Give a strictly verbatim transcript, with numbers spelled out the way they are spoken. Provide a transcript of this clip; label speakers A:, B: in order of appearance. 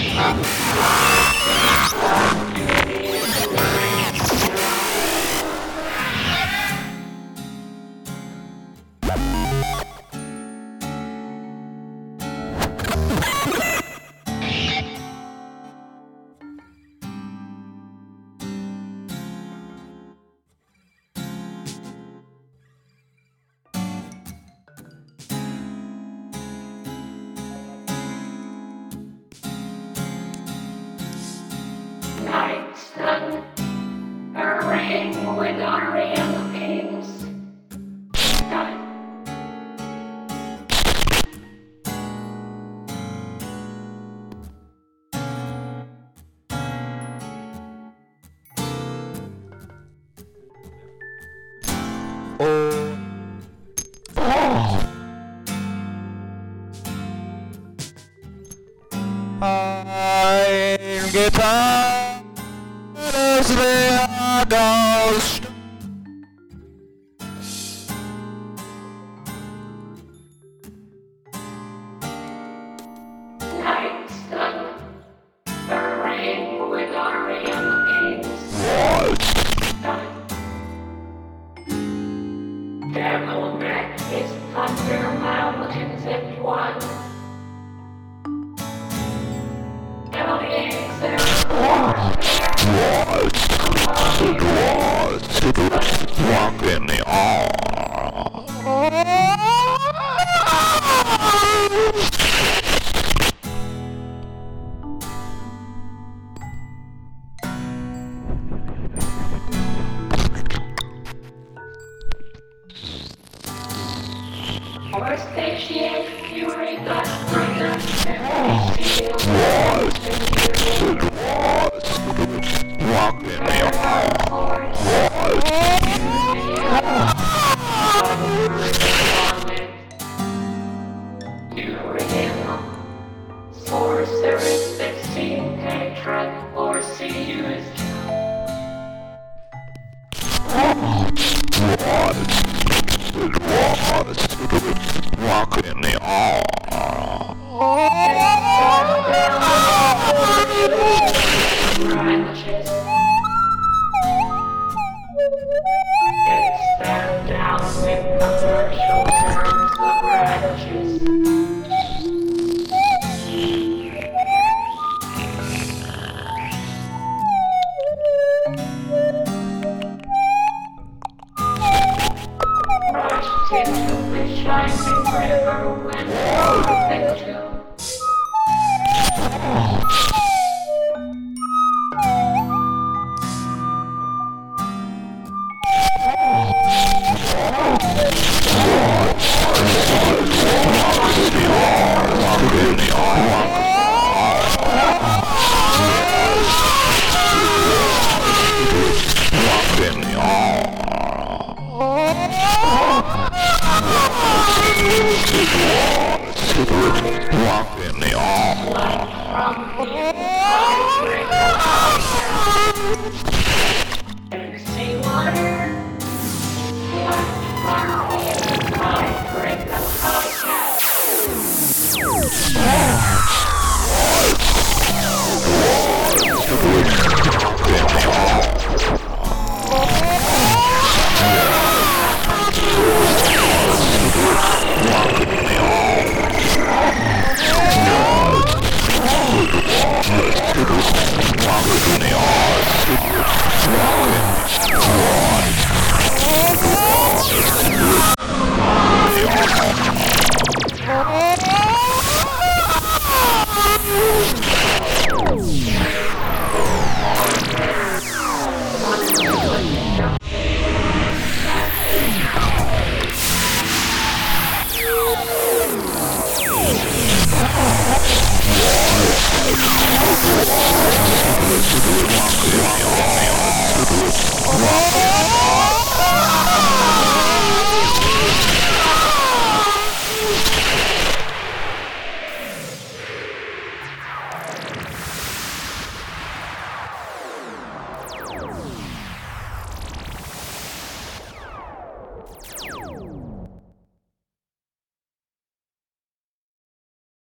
A: Nights done, arraying with Ariana Kings. Done.
B: Oh. Oh. I'm guitar as the ghost.
A: Nights done, arraying with Ariana Kings. Done. Devilneck is Thunder Mountains in one. Aliens there.
B: Walk in the arm.
A: Or satiate fury that brings and shield.
B: Walk in the arm.
A: Sorcery sixteen patron or see used.
B: Walk in the arm.
A: Stand down with commercial terms of radishes. Rushed into the shining river when perfect to.
B: Walk in the arm.
A: From the